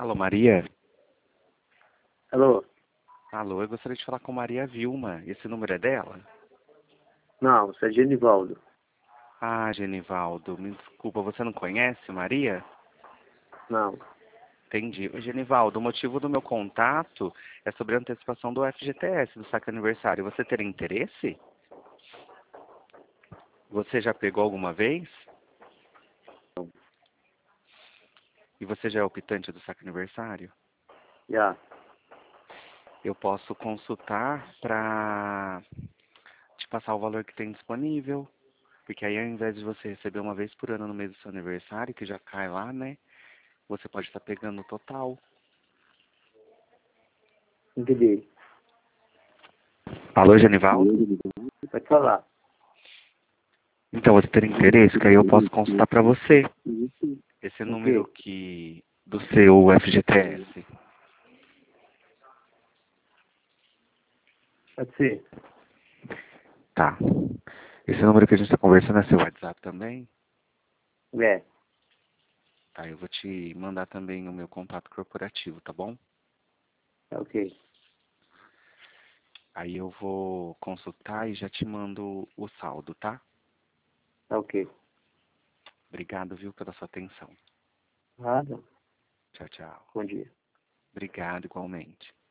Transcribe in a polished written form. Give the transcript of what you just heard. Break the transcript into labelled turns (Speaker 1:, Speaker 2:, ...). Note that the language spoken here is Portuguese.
Speaker 1: Alô, Maria?
Speaker 2: Alô?
Speaker 1: Alô, eu gostaria de falar com Maria Vilma. Esse número é dela?
Speaker 2: Não, você é Genivaldo.
Speaker 1: Ah, Genivaldo, me desculpa, você não conhece Maria?
Speaker 2: Não.
Speaker 1: Entendi. Ô, Genivaldo, o motivo do meu contato é sobre a antecipação do FGTS, do saque aniversário. Você teria interesse? Você já pegou alguma vez? E você já é optante do saque aniversário?
Speaker 2: Já.
Speaker 1: Eu posso consultar para te passar o valor que tem disponível. Porque aí, ao invés de você receber uma vez por ano no mês do seu aniversário, que já cai lá, né? Você pode estar pegando o total.
Speaker 2: Entendi.
Speaker 1: Alô, Genivaldo?
Speaker 2: Pode falar.
Speaker 1: Então, você tem interesse? Que aí eu posso consultar para você. Esse
Speaker 2: O
Speaker 1: número
Speaker 2: quê?
Speaker 1: que do seu FGTS.
Speaker 2: Pode ser.
Speaker 1: Tá. Esse número que a gente está conversando é seu WhatsApp também?
Speaker 2: É.
Speaker 1: Tá, eu vou te mandar também o meu contato corporativo, tá bom?
Speaker 2: Tá ok.
Speaker 1: Aí eu vou consultar e já te mando o saldo, tá?
Speaker 2: Tá ok.
Speaker 1: Obrigado, viu, pela sua atenção.
Speaker 2: Nada.
Speaker 1: Tchau, tchau.
Speaker 2: Bom dia.
Speaker 1: Obrigado igualmente.